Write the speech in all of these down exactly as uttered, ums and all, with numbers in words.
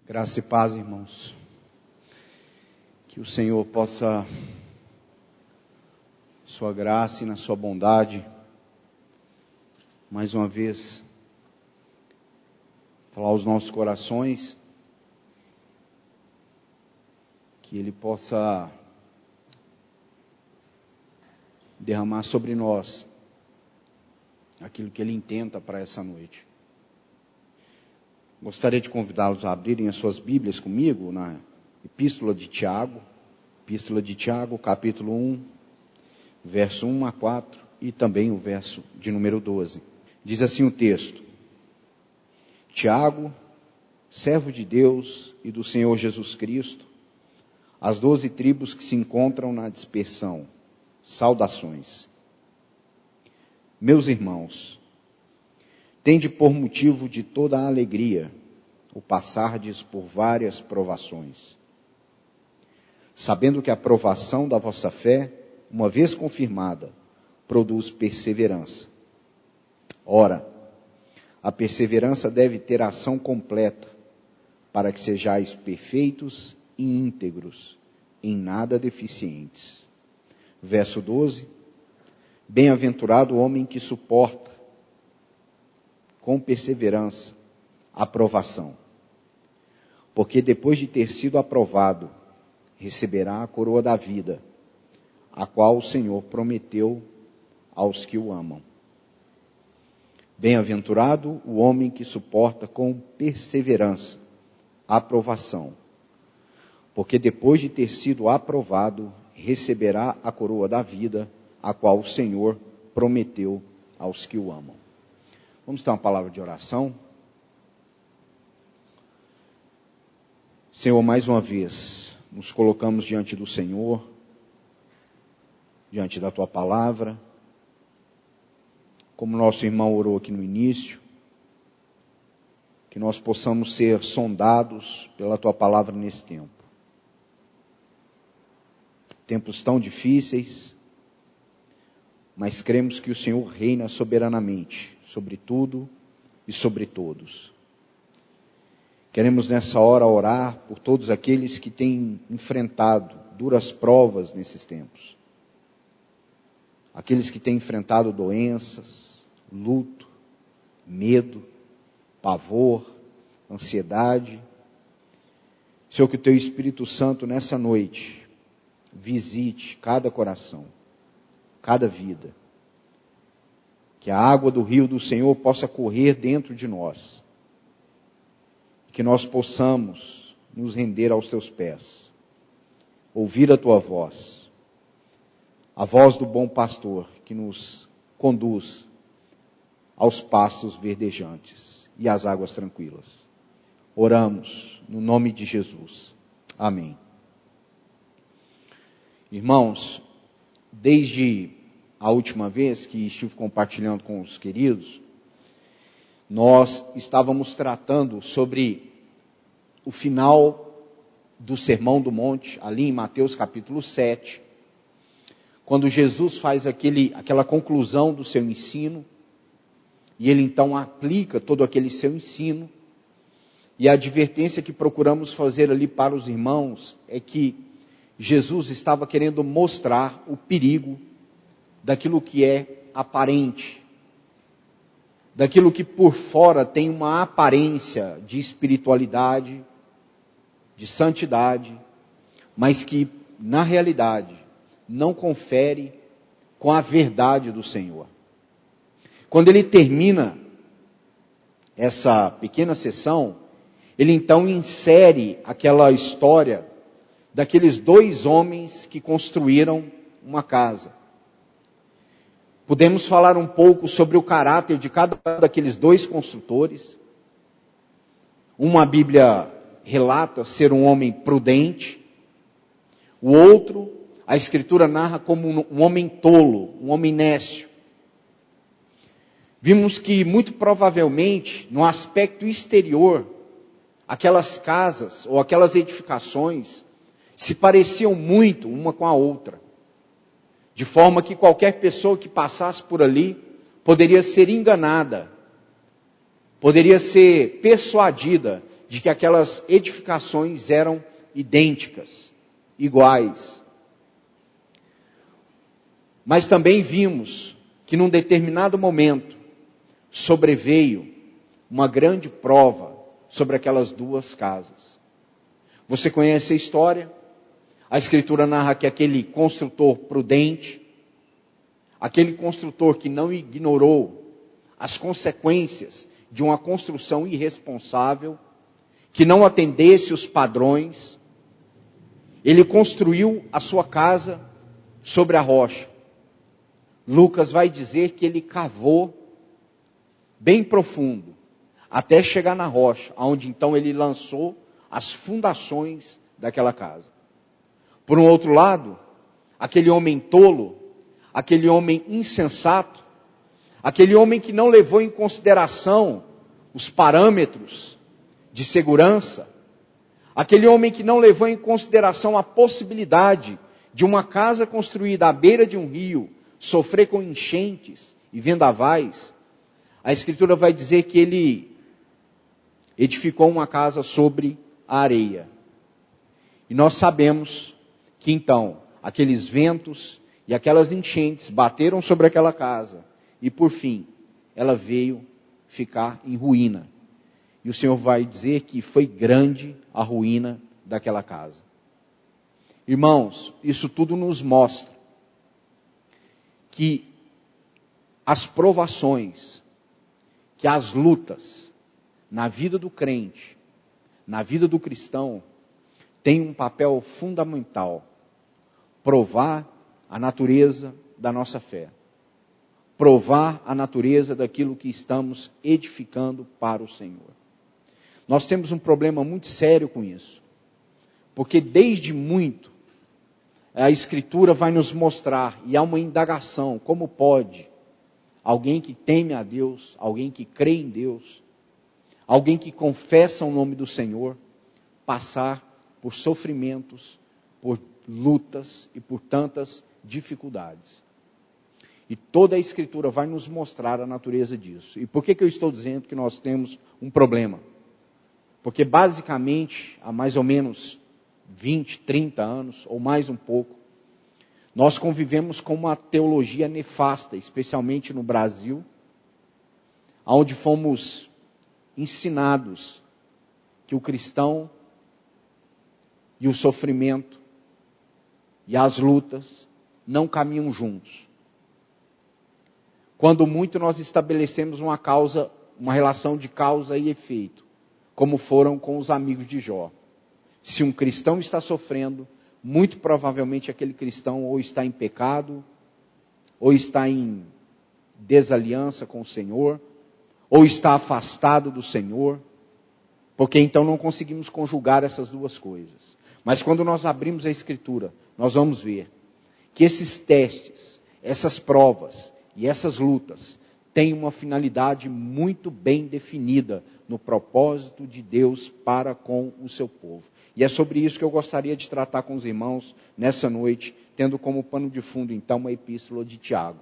Graça e paz, irmãos. Que o Senhor possa, sua graça e na sua bondade, mais uma vez, falar aos nossos corações, que Ele possa derramar sobre nós aquilo que Ele intenta para essa noite. Gostaria de convidá-los a abrirem as suas Bíblias comigo na Epístola de Tiago, Epístola de Tiago, capítulo um, verso um a quatro e também o verso de número doze. Diz assim o texto: Tiago, servo de Deus e do Senhor Jesus Cristo, as doze tribos que se encontram na dispersão, saudações. Meus irmãos, tende por motivo de toda a alegria o passardes por várias provações, sabendo que a provação da vossa fé, uma vez confirmada, produz perseverança. Ora, a perseverança deve ter ação completa, para que sejais perfeitos e íntegros, em nada deficientes. Verso doze. Bem-aventurado o homem que suporta com perseverança a provação, porque depois de ter sido aprovado, receberá a coroa da vida, a qual o Senhor prometeu aos que o amam. Bem-aventurado o homem que suporta com perseverança a provação, porque depois de ter sido aprovado, receberá a coroa da vida, a qual o Senhor prometeu aos que o amam. Vamos ter uma palavra de oração. Senhor, mais uma vez, nos colocamos diante do Senhor, diante da Tua palavra, como nosso irmão orou aqui no início, que nós possamos ser sondados pela Tua palavra nesse tempo. Tempos tão difíceis, mas cremos que o Senhor reina soberanamente sobre tudo e sobre todos. Queremos nessa hora orar por todos aqueles que têm enfrentado duras provas nesses tempos. Aqueles que têm enfrentado doenças, luto, medo, pavor, ansiedade. Senhor, que o Teu Espírito Santo nessa noite visite cada coração, cada vida. Que a água do rio do Senhor possa correr dentro de nós. Que nós possamos nos render aos Teus pés. Ouvir a Tua voz. A voz do bom pastor que nos conduz aos pastos verdejantes e às águas tranquilas. Oramos no nome de Jesus. Amém. Irmãos, desde a última vez que estive compartilhando com os queridos, nós estávamos tratando sobre o final do Sermão do Monte, ali em Mateus capítulo sete, quando Jesus faz aquele, aquela conclusão do seu ensino, e ele então aplica todo aquele seu ensino, e a advertência que procuramos fazer ali para os irmãos é que Jesus estava querendo mostrar o perigo daquilo que é aparente, daquilo que por fora tem uma aparência de espiritualidade, de santidade, mas que na realidade não confere com a verdade do Senhor. Quando ele termina essa pequena sessão, ele então insere aquela história daqueles dois homens que construíram uma casa. Podemos falar um pouco sobre o caráter de cada um daqueles dois construtores. Uma, a Bíblia relata ser um homem prudente. O outro, a Escritura narra como um homem tolo, um homem nécio. Vimos que muito provavelmente, no aspecto exterior, aquelas casas ou aquelas edificações se pareciam muito uma com a outra. De forma que qualquer pessoa que passasse por ali poderia ser enganada, poderia ser persuadida de que aquelas edificações eram idênticas, iguais. Mas também vimos que num determinado momento sobreveio uma grande prova sobre aquelas duas casas. Você conhece a história? A Escritura narra que aquele construtor prudente, aquele construtor que não ignorou as consequências de uma construção irresponsável, que não atendesse os padrões, ele construiu a sua casa sobre a rocha. Lucas vai dizer que ele cavou bem profundo, até chegar na rocha, onde então ele lançou as fundações daquela casa. Por um outro lado, aquele homem tolo, aquele homem insensato, aquele homem que não levou em consideração os parâmetros de segurança, aquele homem que não levou em consideração a possibilidade de uma casa construída à beira de um rio sofrer com enchentes e vendavais, a Escritura vai dizer que ele edificou uma casa sobre a areia. E nós sabemos que então, aqueles ventos e aquelas enchentes bateram sobre aquela casa e por fim, ela veio ficar em ruína. E o Senhor vai dizer que foi grande a ruína daquela casa. Irmãos, isso tudo nos mostra que as provações, que as lutas na vida do crente, na vida do cristão, têm um papel fundamental. Provar a natureza da nossa fé. Provar a natureza daquilo que estamos edificando para o Senhor. Nós temos um problema muito sério com isso. Porque desde muito, a Escritura vai nos mostrar, e há uma indagação, como pode alguém que teme a Deus, alguém que crê em Deus, alguém que confessa o nome do Senhor, passar por sofrimentos, por lutas e por tantas dificuldades. E toda a Escritura vai nos mostrar a natureza disso. E por que que eu estou dizendo que nós temos um problema? Porque basicamente, há mais ou menos vinte, trinta anos, ou mais um pouco, nós convivemos com uma teologia nefasta, especialmente no Brasil, onde fomos ensinados que o cristão e o sofrimento e as lutas não caminham juntos. Quando muito nós estabelecemos uma causa, uma relação de causa e efeito, como foram com os amigos de Jó. Se um cristão está sofrendo, muito provavelmente aquele cristão ou está em pecado, ou está em desaliança com o Senhor, ou está afastado do Senhor, porque então não conseguimos conjugar essas duas coisas. Mas quando nós abrimos a Escritura, nós vamos ver que esses testes, essas provas e essas lutas têm uma finalidade muito bem definida no propósito de Deus para com o seu povo. E é sobre isso que eu gostaria de tratar com os irmãos nessa noite, tendo como pano de fundo então a epístola de Tiago.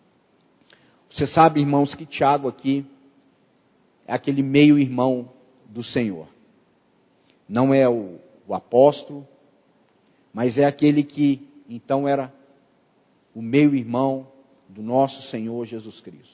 Você sabe, irmãos, que Tiago aqui é aquele meio-irmão do Senhor. Não é o, o apóstolo, mas é aquele que então era o meio-irmão do nosso Senhor Jesus Cristo.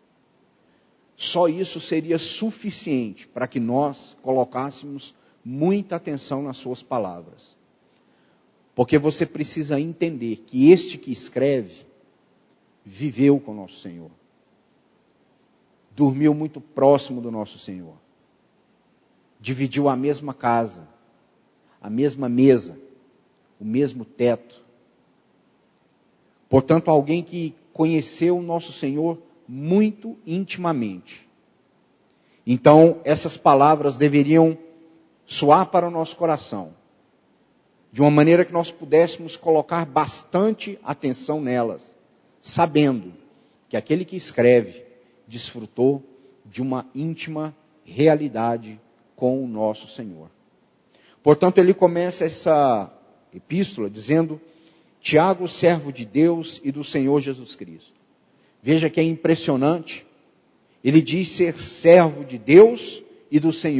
Só isso seria suficiente para que nós colocássemos muita atenção nas suas palavras. Porque você precisa entender que este que escreve viveu com o nosso Senhor. Dormiu muito próximo do nosso Senhor. Dividiu a mesma casa, a mesma mesa, o mesmo teto. Portanto, alguém que conheceu o nosso Senhor muito intimamente. Então, essas palavras deveriam soar para o nosso coração, de uma maneira que nós pudéssemos colocar bastante atenção nelas, sabendo que aquele que escreve desfrutou de uma íntima realidade com o nosso Senhor. Portanto, ele começa essa epístola dizendo: Tiago, servo de Deus e do Senhor Jesus Cristo. Veja que é impressionante. Ele diz ser servo de Deus e do Senhor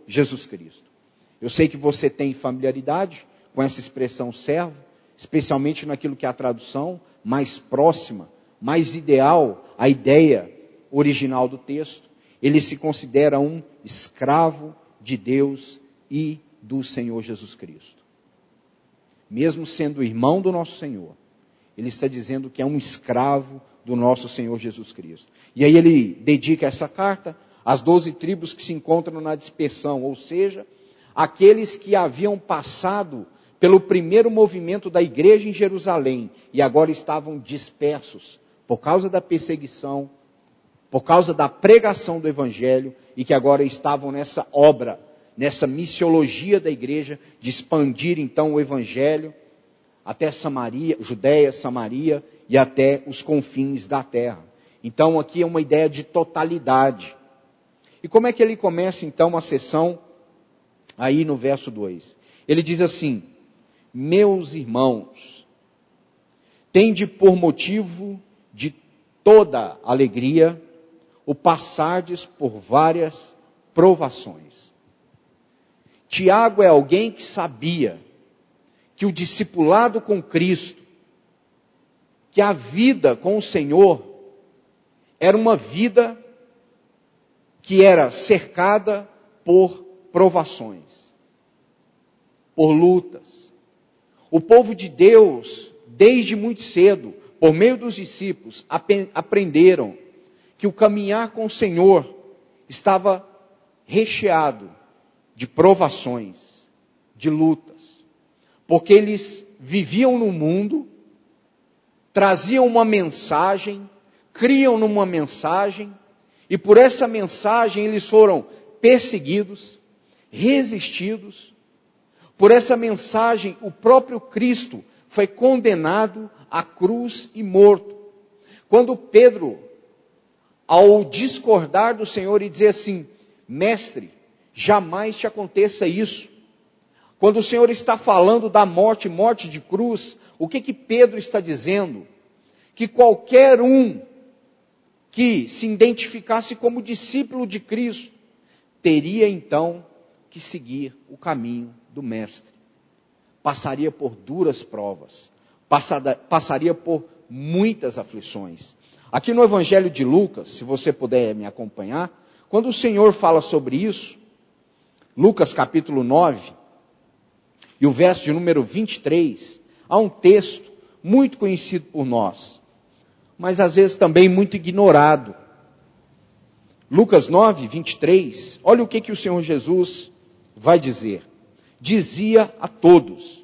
Jesus Cristo. Eu sei que você tem familiaridade com essa expressão servo, especialmente naquilo que é a tradução mais próxima, mais ideal à ideia original do texto. Ele se considera um escravo de Deus e do Senhor Jesus Cristo. Mesmo sendo irmão do nosso Senhor, ele está dizendo que é um escravo do nosso Senhor Jesus Cristo. E aí ele dedica essa carta às doze tribos que se encontram na dispersão, ou seja, aqueles que haviam passado pelo primeiro movimento da igreja em Jerusalém e agora estavam dispersos por causa da perseguição, por causa da pregação do Evangelho, e que agora estavam nessa obra, nessa missiologia da igreja, de expandir então o Evangelho até Samaria, Judeia, Samaria e até os confins da terra. Então aqui é uma ideia de totalidade. E como é que ele começa então a sessão? Aí no verso dois. Ele diz assim: meus irmãos, tende por motivo de toda alegria o passardes por várias provações. Tiago é alguém que sabia que o discipulado com Cristo, que a vida com o Senhor, era uma vida que era cercada por provações, por lutas. O povo de Deus, desde muito cedo, por meio dos discípulos, aprenderam que o caminhar com o Senhor estava recheado de provações, de lutas. Porque eles viviam no mundo, traziam uma mensagem, criam numa mensagem, e por essa mensagem eles foram perseguidos, resistidos. Por essa mensagem o próprio Cristo foi condenado à cruz e morto. Quando Pedro, ao discordar do Senhor e dizer assim: mestre, jamais te aconteça isso. Quando o Senhor está falando da morte, morte de cruz, o que que Pedro está dizendo? Que qualquer um que se identificasse como discípulo de Cristo, teria então que seguir o caminho do Mestre. Passaria por duras provas, passada, passaria por muitas aflições. Aqui no Evangelho de Lucas, se você puder me acompanhar, quando o Senhor fala sobre isso, Lucas capítulo nove, e o verso de número vinte e três, há um texto muito conhecido por nós, mas às vezes também muito ignorado. Lucas nove, vinte e três, olha o que, que o Senhor Jesus vai dizer. Dizia a todos: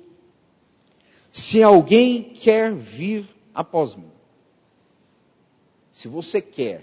se alguém quer vir após mim, se você quer,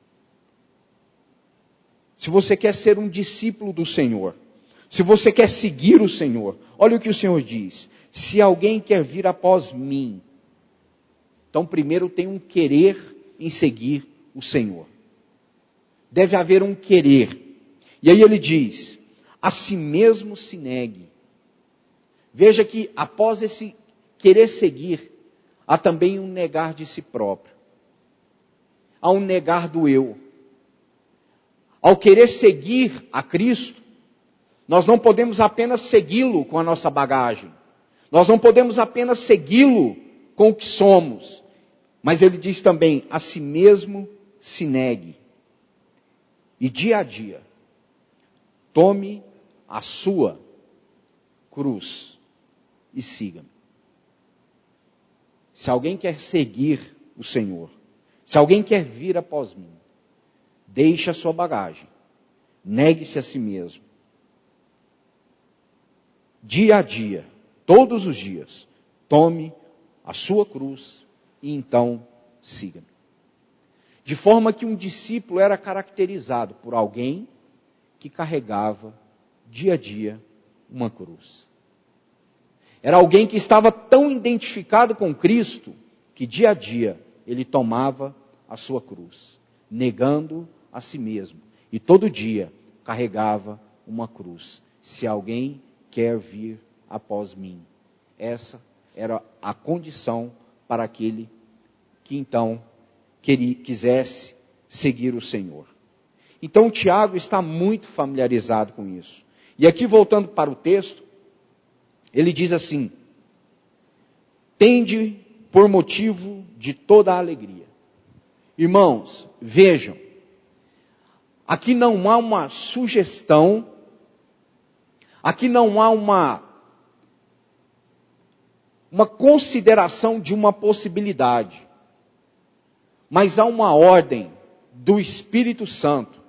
se você quer ser um discípulo do Senhor, se você quer seguir o Senhor, olha o que o Senhor diz: se alguém quer vir após mim. Então primeiro tem um querer em seguir o Senhor. Deve haver um querer. E aí ele diz: a si mesmo se negue. Veja que após esse querer seguir, há também um negar de si próprio. Há um negar do eu. Ao querer seguir a Cristo, nós não podemos apenas segui-lo com a nossa bagagem. Nós não podemos apenas segui-lo com o que somos. Mas ele diz também: a si mesmo se negue. E dia a dia, tome a sua cruz e siga-me. Se alguém quer seguir o Senhor, se alguém quer vir após mim, deixe a sua bagagem, negue-se a si mesmo. Dia a dia, todos os dias, tome a sua cruz e então siga-me. De forma que um discípulo era caracterizado por alguém que carregava dia a dia uma cruz. Era alguém que estava tão identificado com Cristo que dia a dia ele tomava a sua cruz, negando a si mesmo. E todo dia carregava uma cruz. Se alguém quer vir após mim. Essa era a condição para aquele que então queria, quisesse seguir o Senhor. Então o Tiago está muito familiarizado com isso. E aqui voltando para o texto, ele diz assim: tende por motivo de toda a alegria. Irmãos, vejam, aqui não há uma sugestão, aqui não há uma, uma consideração de uma possibilidade, mas há uma ordem do Espírito Santo,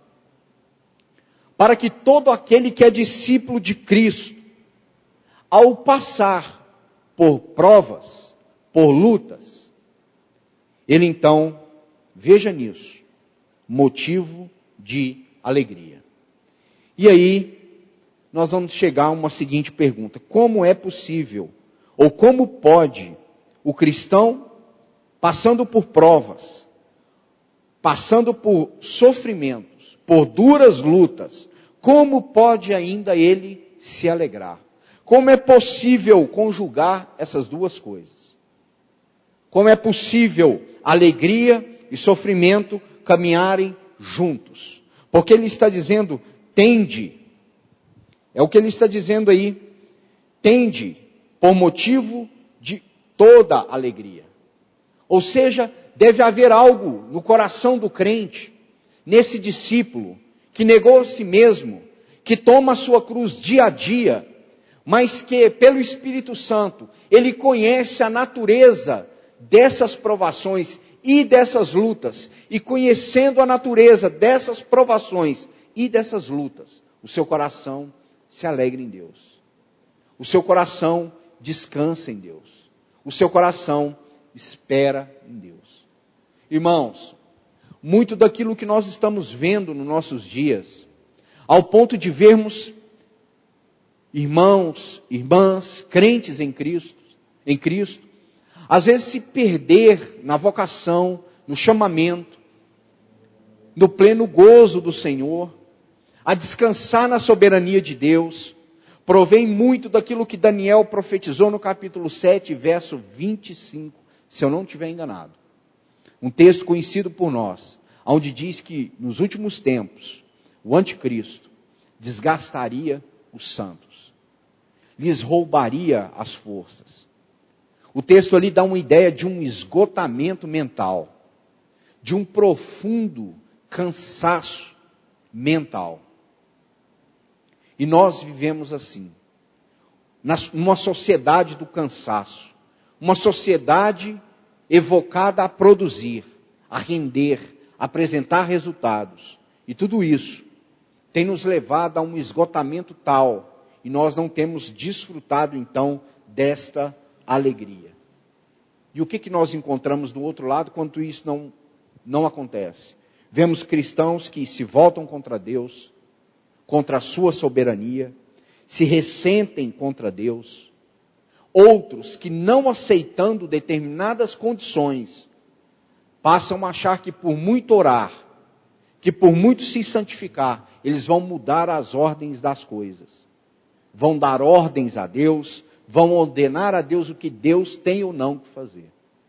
para que todo aquele que é discípulo de Cristo, ao passar por provas, por lutas, ele então, veja nisso, motivo de alegria. E aí, nós vamos chegar a uma seguinte pergunta: como é possível, ou como pode, o cristão, passando por provas, passando por sofrimentos, por duras lutas, como pode ainda ele se alegrar? Como é possível conjugar essas duas coisas? Como é possível alegria e sofrimento caminharem juntos? Porque ele está dizendo, tende, é o que ele está dizendo aí, tende por motivo de toda alegria. Ou seja, deve haver algo no coração do crente, nesse discípulo, que negou a si mesmo, que toma a sua cruz dia a dia, mas que pelo Espírito Santo, ele conhece a natureza dessas provações e dessas lutas, e conhecendo a natureza dessas provações e dessas lutas, o seu coração se alegra em Deus. O seu coração descansa em Deus. O seu coração espera em Deus. Irmãos, muito daquilo que nós estamos vendo nos nossos dias, ao ponto de vermos irmãos, irmãs, crentes em Cristo, em Cristo, às vezes se perder na vocação, no chamamento, no pleno gozo do Senhor, a descansar na soberania de Deus, provém muito daquilo que Daniel profetizou no capítulo sete, verso vinte e cinco, se eu não estiver enganado. Um texto conhecido por nós, onde diz que nos últimos tempos, o anticristo desgastaria os santos, lhes roubaria as forças. O texto ali dá uma ideia de um esgotamento mental, de um profundo cansaço mental. E nós vivemos assim, numa sociedade do cansaço, uma sociedade evocada a produzir, a render, a apresentar resultados. E tudo isso tem nos levado a um esgotamento tal, e nós não temos desfrutado então desta alegria. E o que, que nós encontramos do outro lado quando isso não, não acontece? Vemos cristãos que se voltam contra Deus, contra a sua soberania, se ressentem contra Deus. Outros que, não aceitando determinadas condições, passam a achar que por muito orar, que por muito se santificar, eles vão mudar as ordens das coisas. Vão dar ordens a Deus, vão ordenar a Deus o que Deus tem ou não que fazer.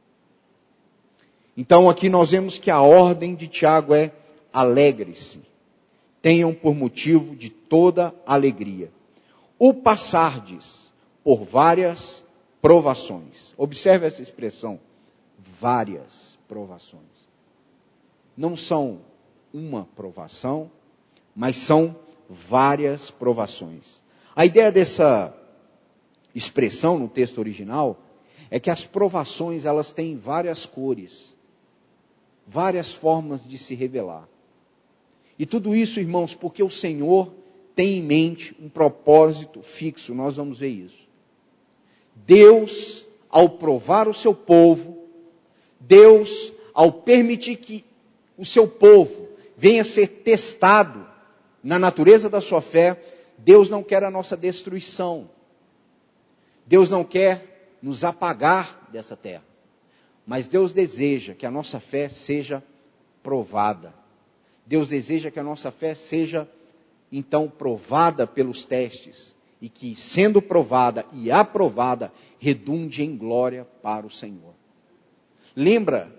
Então aqui nós vemos que a ordem de Tiago é: alegre-se, tenham por motivo de toda alegria o passardes por várias provações. Observe essa expressão, várias provações. Não são uma provação, mas são várias provações. A ideia dessa expressão no texto original é que as provações, elas têm várias cores, várias formas de se revelar. E tudo isso, irmãos, porque o Senhor tem em mente um propósito fixo. Nós vamos ver isso. Deus, ao provar o seu povo, Deus, ao permitir que o seu povo venha ser testado na natureza da sua fé, Deus não quer a nossa destruição. Deus não quer nos apagar dessa terra. Mas Deus deseja que a nossa fé seja provada. Deus deseja que a nossa fé seja, então, provada pelos testes. E que, sendo provada e aprovada, redunde em glória para o Senhor. Lembra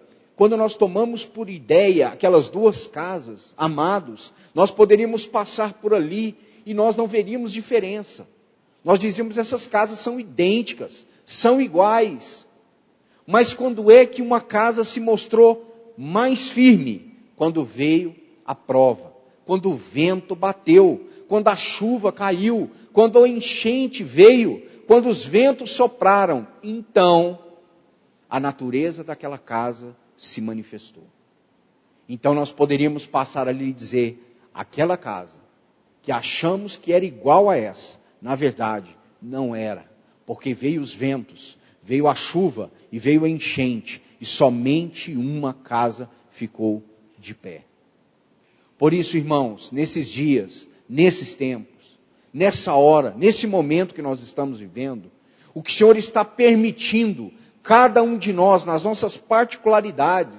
quando nós tomamos por ideia aquelas duas casas, amados, nós poderíamos passar por ali e nós não veríamos diferença. Nós dizíamos, essas casas são idênticas, são iguais. Mas quando é que uma casa se mostrou mais firme? Quando veio a prova, quando o vento bateu, quando a chuva caiu, quando a enchente veio, quando os ventos sopraram, então a natureza daquela casa se manifestou. Então nós poderíamos passar ali e dizer, aquela casa que achamos que era igual a essa, na verdade não era, porque veio os ventos, veio a chuva e veio a enchente, e somente uma casa ficou de pé. Por isso, irmãos, nesses dias, nesses tempos, nessa hora, nesse momento que nós estamos vivendo, o que o Senhor está permitindo, cada um de nós, nas nossas particularidades,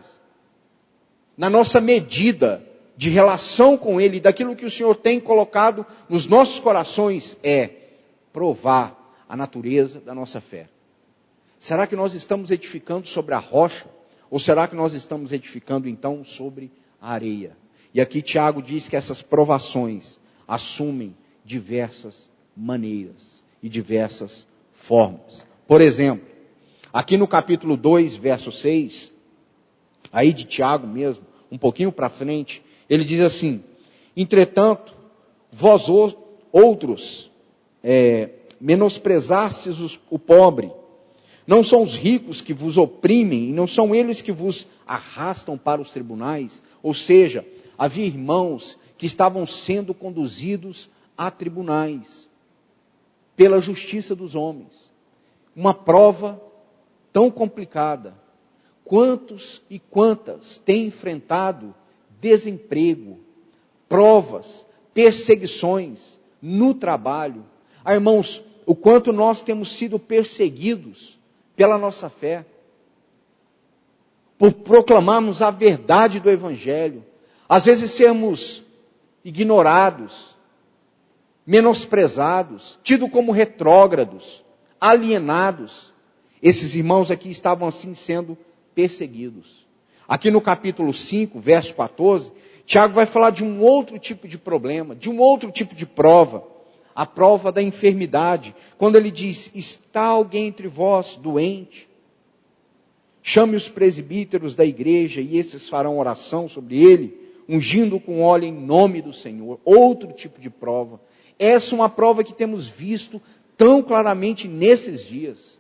na nossa medida de relação com Ele, daquilo que o Senhor tem colocado nos nossos corações, é provar a natureza da nossa fé. Será que nós estamos edificando sobre a rocha? Ou será que nós estamos edificando então sobre a areia? E aqui Tiago diz que essas provações assumem diversas maneiras e diversas formas. Por exemplo, aqui no capítulo dois, verso seis, aí de Tiago mesmo, um pouquinho para frente, ele diz assim, entretanto, vós outros é, menosprezastes os, o pobre, não são os ricos que vos oprimem, e não são eles que vos arrastam para os tribunais, ou seja, havia irmãos que estavam sendo conduzidos a tribunais, pela justiça dos homens, uma prova tão complicada. Quantos e quantas têm enfrentado desemprego, provas, perseguições no trabalho? Ah, irmãos, o quanto nós temos sido perseguidos pela nossa fé, por proclamarmos a verdade do Evangelho, às vezes sermos ignorados, menosprezados, tidos como retrógrados, alienados. Esses irmãos aqui estavam assim sendo perseguidos. Aqui no capítulo cinco, verso quatorze, Tiago vai falar de um outro tipo de problema, de um outro tipo de prova, a prova da enfermidade, quando ele diz, está alguém entre vós doente? Chame os presbíteros da igreja e esses farão oração sobre ele, ungindo com óleo em nome do Senhor. Outro tipo de prova. Essa é uma prova que temos visto tão claramente nesses dias.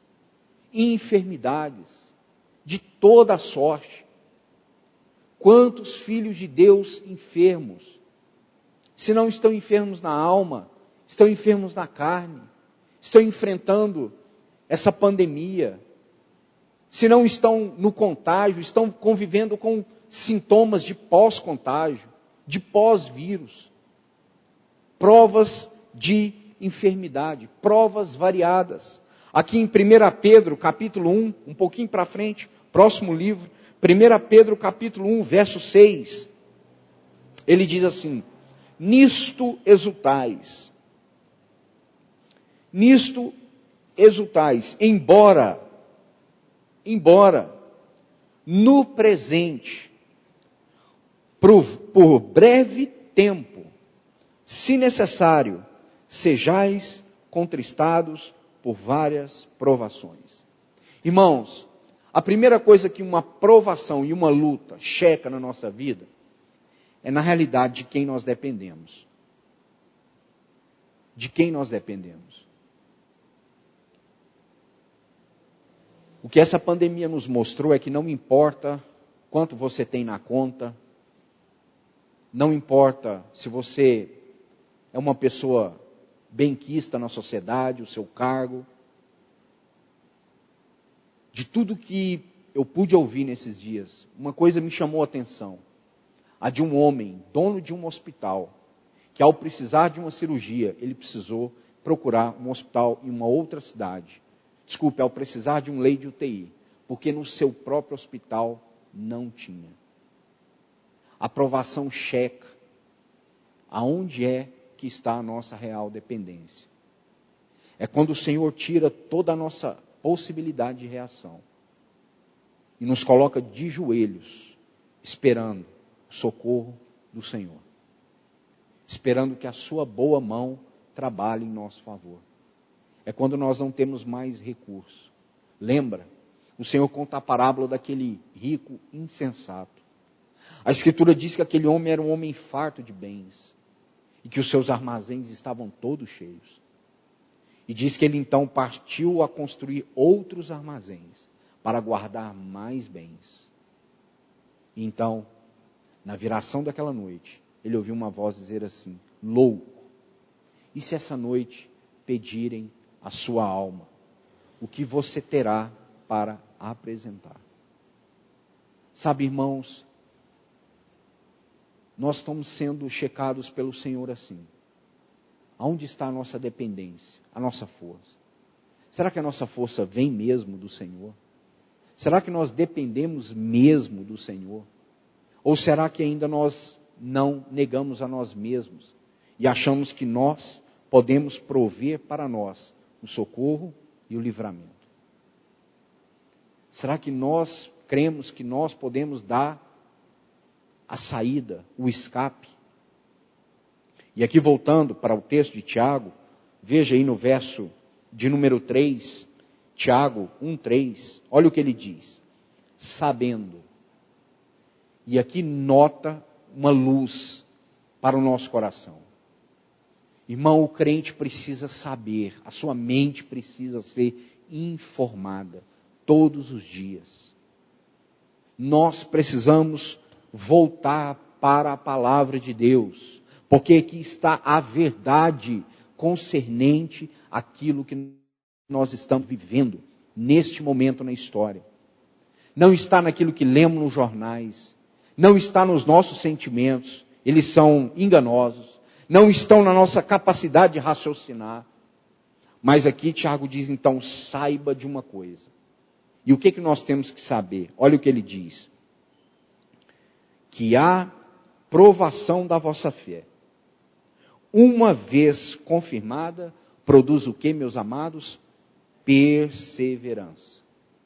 Enfermidades de toda a sorte. Quantos filhos de Deus enfermos? Se não estão enfermos na alma, estão enfermos na carne, estão enfrentando essa pandemia, se não estão no contágio, estão convivendo com sintomas de pós-contágio, de pós-vírus, provas de enfermidade, provas variadas. Aqui em primeira Pedro, capítulo um, um pouquinho para frente, próximo livro, primeira Pedro, capítulo um, verso seis, ele diz assim, nisto exultais, nisto exultais, embora, embora, no presente, por, por breve tempo, se necessário, sejais contristados por várias provações. Irmãos, a primeira coisa que uma provação e uma luta checa na nossa vida, é na realidade de quem nós dependemos. De quem nós dependemos. O que essa pandemia nos mostrou é que não importa quanto você tem na conta, não importa se você é uma pessoa benquista na sociedade, o seu cargo. De tudo que eu pude ouvir nesses dias, uma coisa me chamou a atenção. A de um homem, dono de um hospital, que ao precisar de uma cirurgia, ele precisou procurar um hospital em uma outra cidade. Desculpe, ao precisar de um leito de U T I, porque no seu próprio hospital não tinha. A provação checa aonde é que está a nossa real dependência. É quando o Senhor tira toda a nossa possibilidade de reação. e nos coloca de joelhos, esperando o socorro do Senhor. Esperando que a sua boa mão trabalhe em nosso favor. É quando nós não temos mais recurso. Lembra? O Senhor conta a parábola daquele rico insensato. A Escritura diz que aquele homem era um homem farto de bens. E que os seus armazéns estavam todos cheios. E diz que ele então partiu a construir outros armazéns para guardar mais bens. E então, na viração daquela noite, ele ouviu uma voz dizer assim: louco, e se essa noite pedirem a sua alma, o que você terá para apresentar? Sabe, irmãos, nós estamos sendo checados pelo Senhor assim. Aonde está a nossa dependência, a nossa força? Será que a nossa força vem mesmo do Senhor? Será que nós dependemos mesmo do Senhor? Ou será que ainda nós não negamos a nós mesmos e achamos que nós podemos prover para nós o socorro e o livramento? Será que nós cremos que nós podemos dar a saída, o escape? E aqui voltando para o texto de Tiago, veja aí no verso de número três, Tiago um, três, olha o que ele diz: sabendo. E aqui nota uma luz para o nosso coração. Irmão, o crente precisa saber, a sua mente precisa ser informada todos os dias. Nós precisamos voltar para a palavra de Deus, porque aqui está a verdade concernente àquilo que nós estamos vivendo neste momento na história. Não está naquilo que lemos nos jornais, não está nos nossos sentimentos, eles são enganosos, não estão na nossa capacidade de raciocinar. Mas aqui Tiago diz, então, saiba de uma coisa. E o que, que nós temos que saber? Olha o que ele diz. Que há provação da vossa fé. Uma vez confirmada, produz o que, meus amados? Perseverança.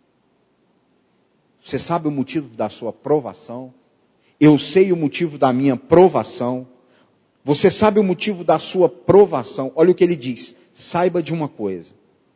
Você sabe o motivo da sua provação? Eu sei o motivo da minha provação. Você sabe o motivo da sua provação? Olha o que ele diz. Saiba de uma coisa.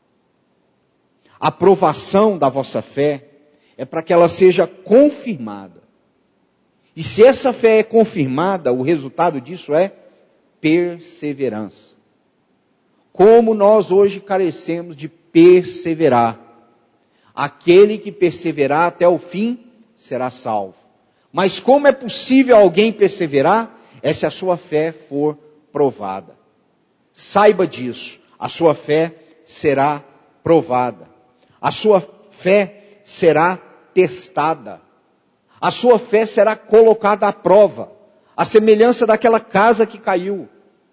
A provação da vossa fé é para que ela seja confirmada. E se essa fé é confirmada, o resultado disso é perseverança. Como nós hoje carecemos de perseverar. Aquele que perseverar até o fim será salvo. Mas como é possível alguém perseverar? É se a sua fé for provada. Saiba disso. A sua fé será provada. A sua fé será testada. A sua fé será colocada à prova. A semelhança daquela casa que caiu.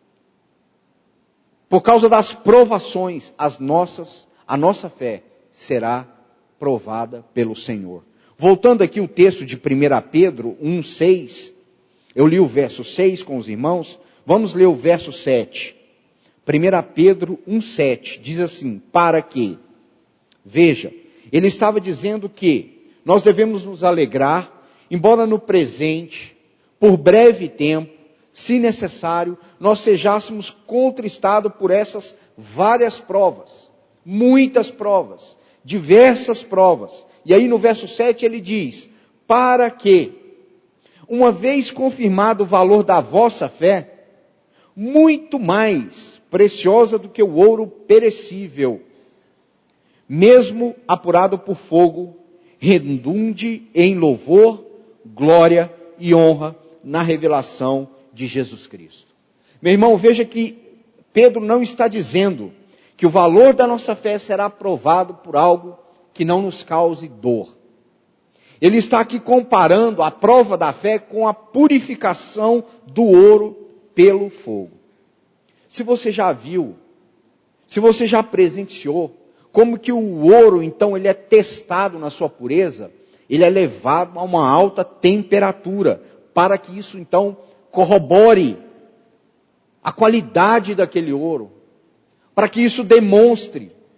Por causa das provações, as nossas, a nossa fé será provada pelo Senhor. Voltando aqui o texto de primeira Pedro um, seis. Eu li o verso seis com os irmãos. Vamos ler o verso sete. primeira Pedro um, sete. Diz assim, para que... Veja, ele estava dizendo que nós devemos nos alegrar, embora no presente, por breve tempo, se necessário, nós sejássemos contristados por essas várias provas, muitas provas, diversas provas. E aí no verso sete ele diz, para que, uma vez confirmado o valor da vossa fé, muito mais preciosa do que o ouro perecível, mesmo apurado por fogo, redunde em louvor, glória e honra na revelação de Jesus Cristo. Meu irmão, veja que Pedro não está dizendo que o valor da nossa fé será provado por algo que não nos cause dor. Ele está aqui comparando a prova da fé com a purificação do ouro pelo fogo. Se você já viu, se você já presenciou, como que o ouro, então, ele é testado na sua pureza, ele é levado a uma alta temperatura, para que isso, então, corrobore a qualidade daquele ouro, para que isso demonstre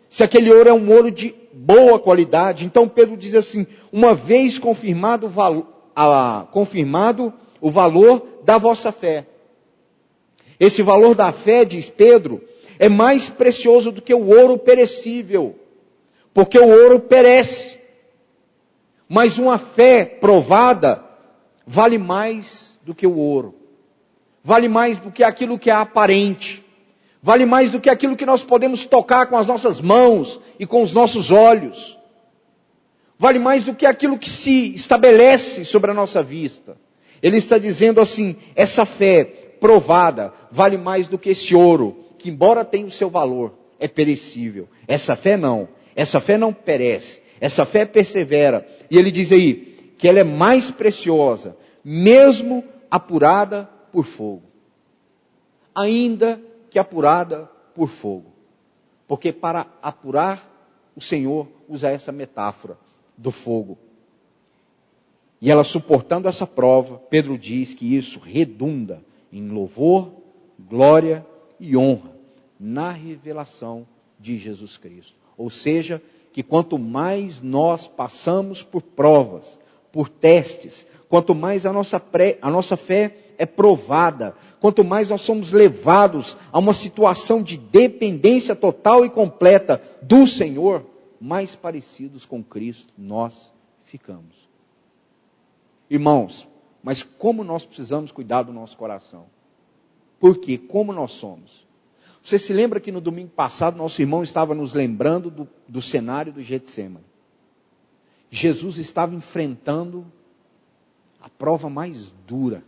se aquele ouro é um ouro de boa qualidade. Então Pedro diz assim, uma vez confirmado o, valo, a, confirmado o valor da vossa fé. Esse valor da fé, diz Pedro, é mais precioso do que o ouro perecível, porque o ouro perece. Mas uma fé provada vale mais do que o ouro. Vale mais do que aquilo que é aparente. Vale mais do que aquilo que nós podemos tocar com as nossas mãos e com os nossos olhos. Vale mais do que aquilo que se estabelece sobre a nossa vista. Ele está dizendo assim, essa fé provada vale mais do que esse ouro, que embora tenha o seu valor, é perecível. Essa fé não. Essa fé não perece. Essa fé persevera. E ele diz aí, que ela é mais preciosa, mesmo apurada por fogo. Ainda que apurada por fogo. Porque para apurar, o Senhor usa essa metáfora do fogo. E ela suportando essa prova, Pedro diz que isso redunda em louvor, glória e honra na revelação de Jesus Cristo. Ou seja, que quanto mais nós passamos por provas, por testes, quanto mais a nossa, pré, a nossa fé é provada, quanto mais nós somos levados a uma situação de dependência total e completa do Senhor, mais parecidos com Cristo nós ficamos. Irmãos, mas como nós precisamos cuidar do nosso coração? Por quê? Como nós somos? Você se lembra que no domingo passado nosso irmão estava nos lembrando do, do cenário do Getsêmani. Jesus estava enfrentando a prova mais dura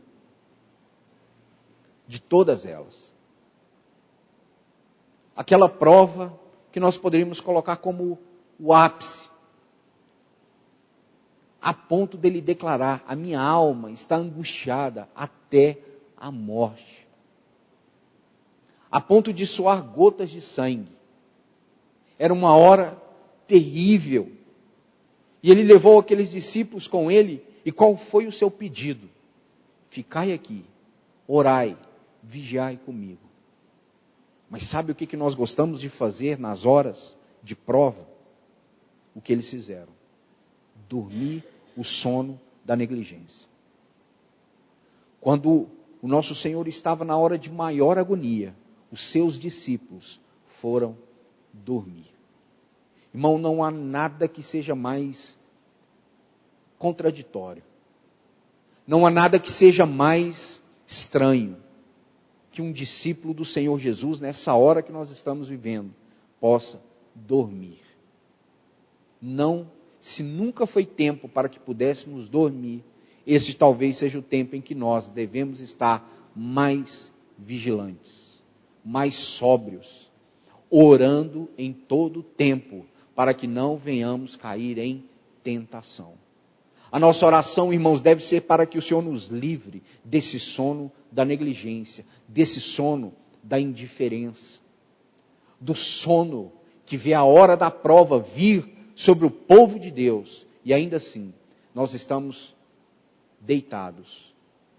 de todas elas. Aquela prova que nós poderíamos colocar como o ápice. A ponto dele declarar, a minha alma está angustiada até a morte. A ponto de suar gotas de sangue. Era uma hora terrível. E ele levou aqueles discípulos com ele. E qual foi o seu pedido? Ficai aqui, orai, vigiai comigo. Mas sabe o que nós gostamos de fazer nas horas de prova? O que eles fizeram? Dormir o sono da negligência. Quando o nosso Senhor estava na hora de maior agonia, os seus discípulos foram dormir. Irmão, não há nada que seja mais contraditório. Não há nada que seja mais estranho que um discípulo do Senhor Jesus, nessa hora que nós estamos vivendo, possa dormir. Não, se nunca foi tempo para que pudéssemos dormir, esse talvez seja o tempo em que nós devemos estar mais vigilantes, mais sóbrios, orando em todo o tempo, para que não venhamos cair em tentação. A nossa oração, irmãos, deve ser para que o Senhor nos livre desse sono da negligência, desse sono da indiferença, do sono que vê a hora da prova vir sobre o povo de Deus, e ainda assim, nós estamos deitados,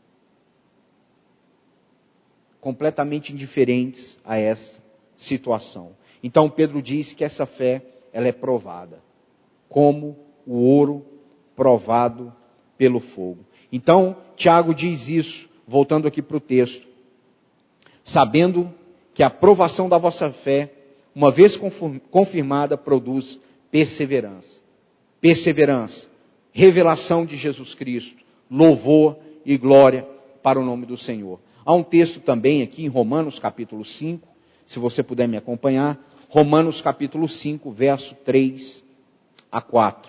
completamente indiferentes a essa situação. Então Pedro diz que essa fé, ela é provada, como o ouro provado pelo fogo. Então, Tiago diz isso, voltando aqui para o texto, sabendo que a provação da vossa fé, uma vez confirmada, produz perseverança. Perseverança, revelação de Jesus Cristo, louvor e glória para o nome do Senhor. Há um texto também aqui em Romanos capítulo cinco, se você puder me acompanhar, Romanos capítulo cinco, verso três a quatro.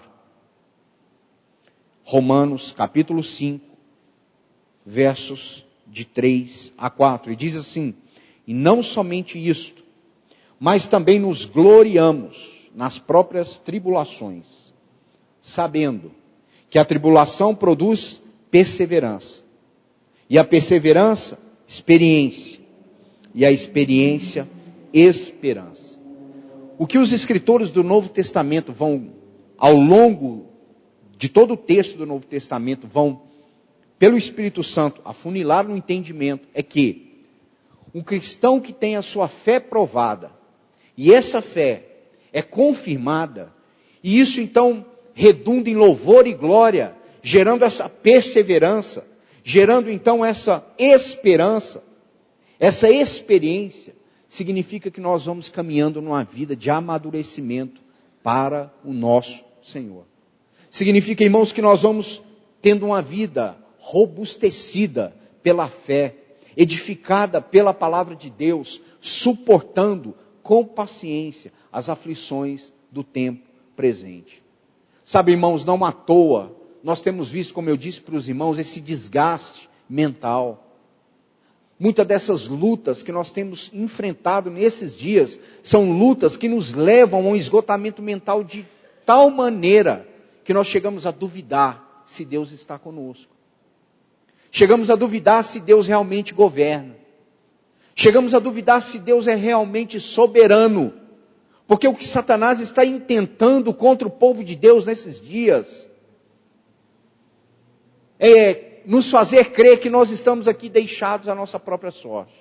Romanos capítulo cinco, versos de três a quatro. E diz assim, e não somente isto, mas também nos gloriamos nas próprias tribulações, sabendo que a tribulação produz perseverança, e a perseverança, experiência, e a experiência, esperança. O que os escritores do Novo Testamento vão, ao longo de todo o texto do Novo Testamento, vão, pelo Espírito Santo, afunilar no entendimento, é que um cristão que tem a sua fé provada, e essa fé é confirmada, e isso então redunda em louvor e glória, gerando essa perseverança, gerando então essa esperança, essa experiência, significa que nós vamos caminhando numa vida de amadurecimento para o nosso Senhor. Significa, irmãos, que nós vamos tendo uma vida robustecida pela fé, edificada pela palavra de Deus, suportando com paciência as aflições do tempo presente. Sabe, irmãos, não à toa, nós temos visto, como eu disse para os irmãos, esse desgaste mental. Muitas dessas lutas que nós temos enfrentado nesses dias, são lutas que nos levam a um esgotamento mental de tal maneira, que nós chegamos a duvidar se Deus está conosco. Chegamos a duvidar se Deus realmente governa. Chegamos a duvidar se Deus é realmente soberano. Porque o que Satanás está intentando contra o povo de Deus nesses dias é nos fazer crer que nós estamos aqui deixados à nossa própria sorte.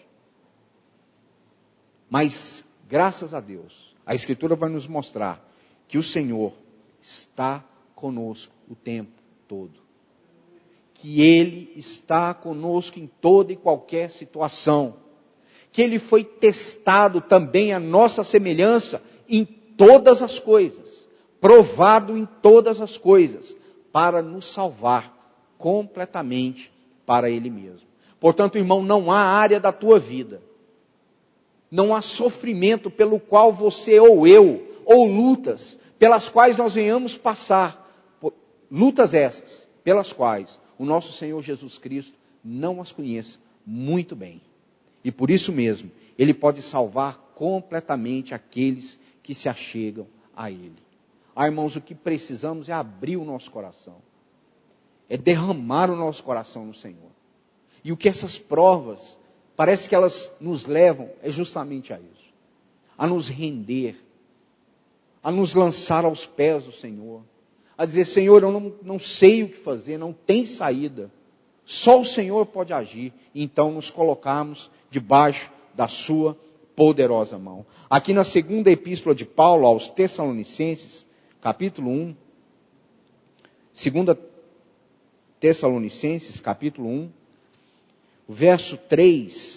Mas, graças a Deus, a Escritura vai nos mostrar que o Senhor está conosco o tempo todo. Que Ele está conosco em toda e qualquer situação. Que Ele foi testado também a nossa semelhança em todas as coisas. Provado em todas as coisas. Para nos salvar completamente para Ele mesmo. Portanto, irmão, não há área da tua vida. Não há sofrimento pelo qual você ou eu, ou lutas, pelas quais nós venhamos passar. Lutas essas, pelas quais o nosso Senhor Jesus Cristo não as conhece muito bem. E por isso mesmo, Ele pode salvar completamente aqueles que se achegam a Ele. Ah, irmãos, o que precisamos é abrir o nosso coração. É derramar o nosso coração no Senhor. E o que essas provas, parece que elas nos levam, é justamente a isso. A nos render. A nos lançar aos pés do Senhor. A dizer, Senhor, eu não, não sei o que fazer, não tem saída. Só o Senhor pode agir. E então nos colocarmos debaixo da sua poderosa mão. Aqui na segunda epístola de Paulo aos Tessalonicenses, capítulo um, segunda Tessalonicenses, capítulo um, verso três,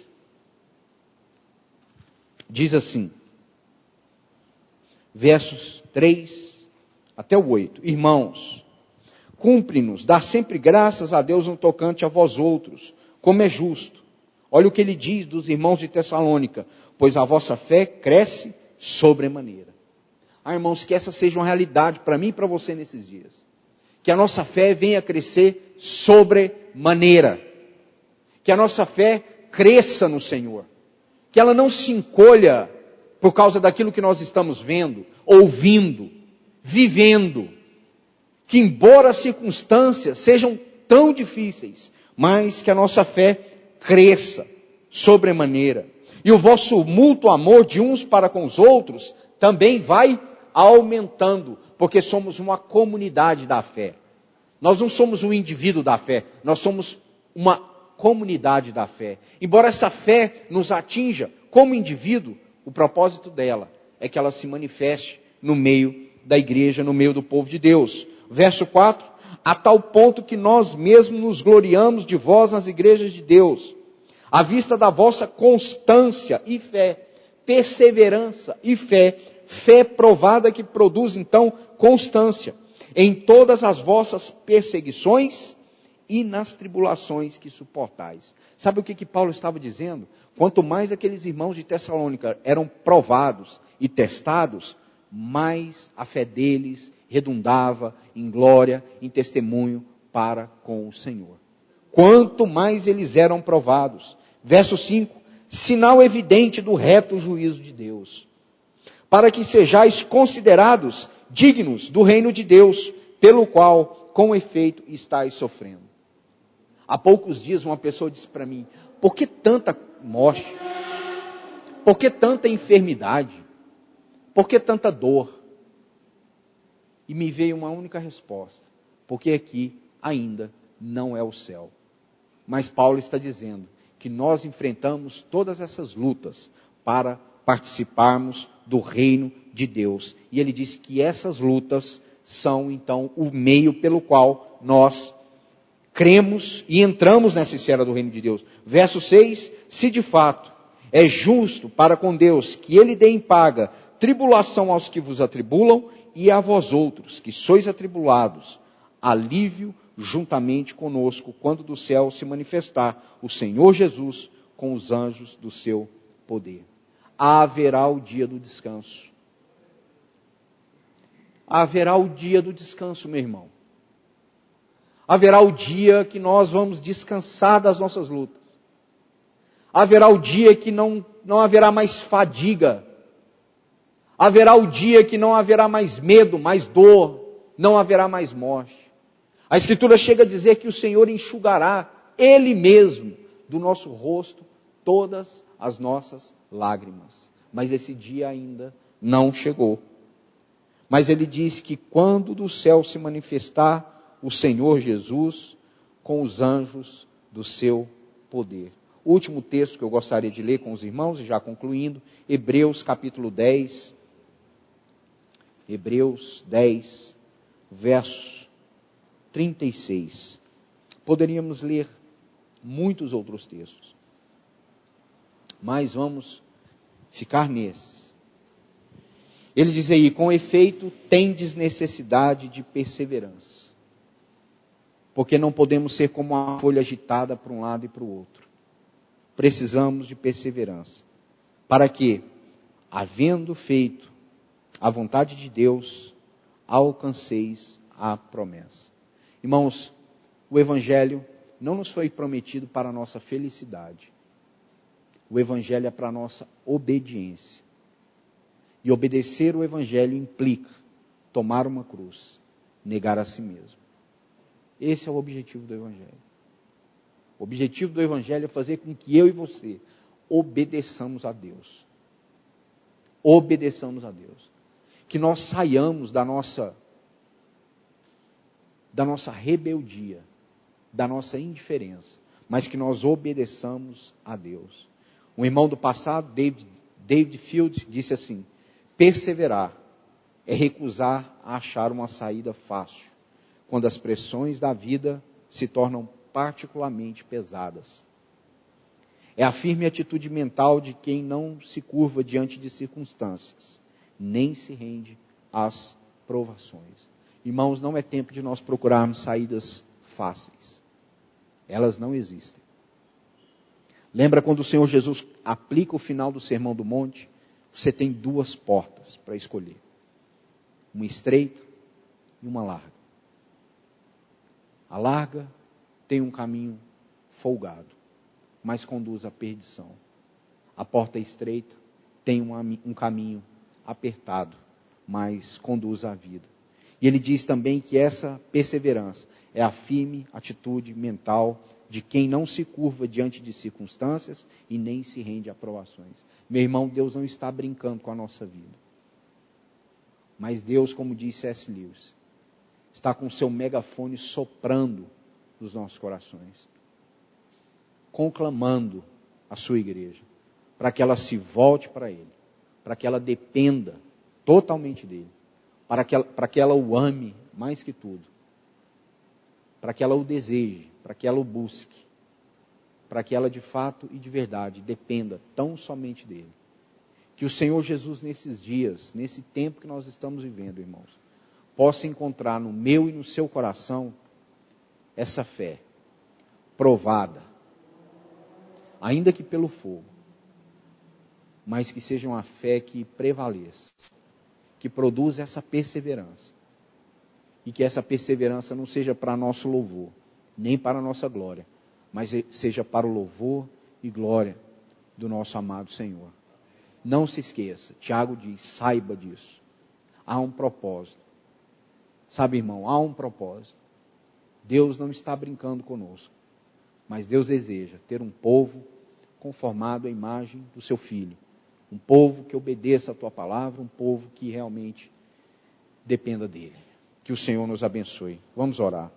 diz assim, versos três até o oito, irmãos, cumpre-nos dar sempre graças a Deus no tocante a vós outros, como é justo. Olha o que ele diz dos irmãos de Tessalônica, pois a vossa fé cresce sobremaneira. Ah, irmãos, que essa seja uma realidade para mim e para você nesses dias. Que a nossa fé venha a crescer sobremaneira. Que a nossa fé cresça no Senhor. Que ela não se encolha por causa daquilo que nós estamos vendo, ouvindo, vivendo. Que embora as circunstâncias sejam tão difíceis, mas que a nossa fé cresça sobremaneira. E o vosso mútuo amor de uns para com os outros também vai aumentando, porque somos uma comunidade da fé. Nós não somos um indivíduo da fé, nós somos uma comunidade da fé. Embora essa fé nos atinja como indivíduo, o propósito dela é que ela se manifeste no meio da igreja, no meio do povo de Deus. Verso quatro, a tal ponto que nós mesmos nos gloriamos de vós nas igrejas de Deus, à vista da vossa constância e fé, perseverança e fé, fé provada que produz então constância, em todas as vossas perseguições e nas tribulações que suportais. Sabe o que, que Paulo estava dizendo? Quanto mais aqueles irmãos de Tessalônica eram provados e testados, mais a fé deles redundava em glória, em testemunho para com o Senhor. Quanto mais eles eram provados. Verso cinco, sinal evidente do reto juízo de Deus, para que sejais considerados dignos do reino de Deus, pelo qual, com efeito, estáis sofrendo. Há poucos dias uma pessoa disse para mim, por que tanta morte? Por que tanta enfermidade? Por que tanta dor? E me veio uma única resposta, porque aqui ainda não é o céu. Mas Paulo está dizendo que nós enfrentamos todas essas lutas para participarmos do reino de Deus. E ele diz que essas lutas são, então, o meio pelo qual nós cremos e entramos nessa esfera do reino de Deus. Verso seis, se de fato é justo para com Deus que ele dê em paga tribulação aos que vos atribulam e a vós outros, que sois atribulados, alívio juntamente conosco, quando do céu se manifestar o Senhor Jesus com os anjos do seu poder. Haverá o dia do descanso. Haverá o dia do descanso, meu irmão. Haverá o dia que nós vamos descansar das nossas lutas. Haverá o dia que não, não haverá mais fadiga. Haverá o dia que não haverá mais medo, mais dor. Não haverá mais morte. A Escritura chega a dizer que o Senhor enxugará Ele mesmo do nosso rosto todas as nossas lágrimas. Mas esse dia ainda não chegou. Mas Ele diz que quando do céu se manifestar o Senhor Jesus com os anjos do seu poder. O último texto que eu gostaria de ler com os irmãos, e já concluindo, Hebreus capítulo dez. Hebreus dez, verso trinta e seis. Poderíamos ler muitos outros textos, mas vamos ficar nesses. Ele diz aí, com efeito, tendes necessidade de perseverança, porque não podemos ser como uma folha agitada para um lado e para o outro. Precisamos de perseverança, para que, havendo feito a vontade de Deus, alcanceis a promessa. Irmãos, o Evangelho não nos foi prometido para a nossa felicidade. O Evangelho é para a nossa obediência. E obedecer o Evangelho implica tomar uma cruz, negar a si mesmo. Esse é o objetivo do Evangelho. O objetivo do Evangelho é fazer com que eu e você obedeçamos a Deus. Obedeçamos a Deus. Que nós saiamos da nossa, da nossa rebeldia, da nossa indiferença, mas que nós obedeçamos a Deus. Um irmão do passado, David, David Field, disse assim: perseverar é recusar a achar uma saída fácil, quando as pressões da vida se tornam particularmente pesadas. É a firme atitude mental de quem não se curva diante de circunstâncias, nem se rende às provações. Irmãos, não é tempo de nós procurarmos saídas fáceis. Elas não existem. Lembra quando o Senhor Jesus aplica o final do Sermão do Monte? Você tem duas portas para escolher. Uma estreita e uma larga. A larga tem um caminho folgado, mas conduz à perdição. A porta estreita tem um, um caminho apertado, mas conduz à vida. E ele diz também que essa perseverança é a firme atitude mental de quem não se curva diante de circunstâncias e nem se rende a provações. Meu irmão, Deus não está brincando com a nossa vida. Mas Deus, como disse C S Lewis, está com o seu megafone soprando nos nossos corações, conclamando a sua igreja, para que ela se volte para Ele, para que ela dependa totalmente dEle, para que ela, para que ela o ame mais que tudo, para que ela o deseje, para que ela o busque, para que ela de fato e de verdade dependa tão somente dEle. Que o Senhor Jesus nesses dias, nesse tempo que nós estamos vivendo, irmãos, possa encontrar no meu e no seu coração essa fé provada, ainda que pelo fogo, mas que seja uma fé que prevaleça, que produza essa perseverança, e que essa perseverança não seja para nosso louvor, nem para nossa glória, mas seja para o louvor e glória do nosso amado Senhor. Não se esqueça, Tiago diz, saiba disso, há um propósito. Sabe, irmão, há um propósito. Deus não está brincando conosco, mas Deus deseja ter um povo conformado à imagem do seu Filho. Um povo que obedeça a tua palavra, um povo que realmente dependa dele. Que o Senhor nos abençoe. Vamos orar.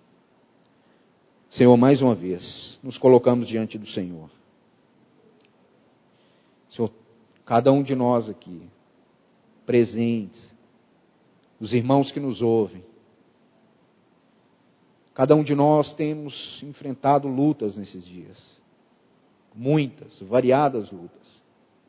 Senhor, mais uma vez, nos colocamos diante do Senhor. Senhor, cada um de nós aqui, presentes, os irmãos que nos ouvem, cada um de nós temos enfrentado lutas nesses dias. Muitas, variadas lutas.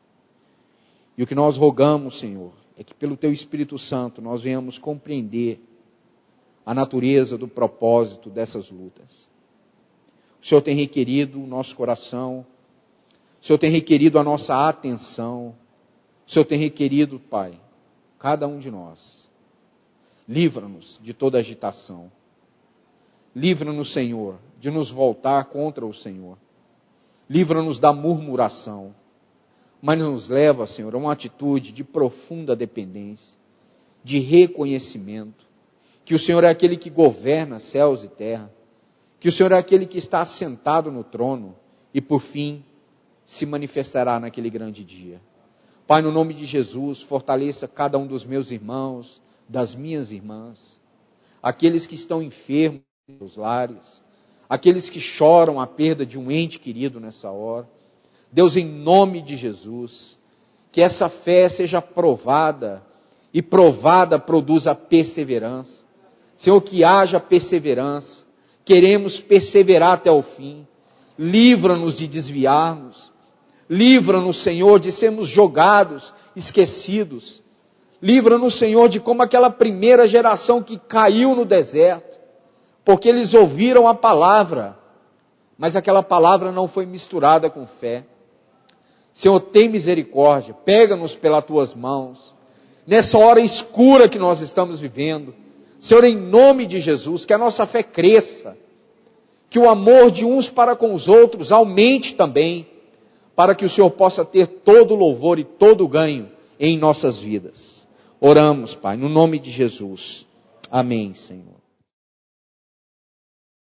E o que nós rogamos, Senhor, é que pelo Teu Espírito Santo nós venhamos compreender a natureza do propósito dessas lutas. O Senhor tem requerido o nosso coração, o Senhor tem requerido a nossa atenção, o Senhor tem requerido, Pai, cada um de nós. Livra-nos de toda agitação. Livra-nos, Senhor, de nos voltar contra o Senhor. Livra-nos da murmuração. Mas nos leva, Senhor, a uma atitude de profunda dependência, de reconhecimento, que o Senhor é aquele que governa céus e terra, que o Senhor é aquele que está assentado no trono e, por fim, se manifestará naquele grande dia. Pai, no nome de Jesus, fortaleça cada um dos meus irmãos, das minhas irmãs, aqueles que estão enfermos nos lares, aqueles que choram a perda de um ente querido nessa hora. Deus, em nome de Jesus, que essa fé seja provada, e provada produza perseverança. Senhor, que haja perseverança, queremos perseverar até o fim. Livra-nos de desviarmos, livra-nos, Senhor, de sermos jogados, esquecidos. Livra-nos, Senhor, de como aquela primeira geração que caiu no deserto, porque eles ouviram a palavra, mas aquela palavra não foi misturada com fé. Senhor, tem misericórdia, pega-nos pelas tuas mãos, nessa hora escura que nós estamos vivendo. Senhor, em nome de Jesus, que a nossa fé cresça, que o amor de uns para com os outros aumente também, para que o Senhor possa ter todo o louvor e todo o ganho em nossas vidas. Oramos, Pai, no nome de Jesus. Amém, Senhor.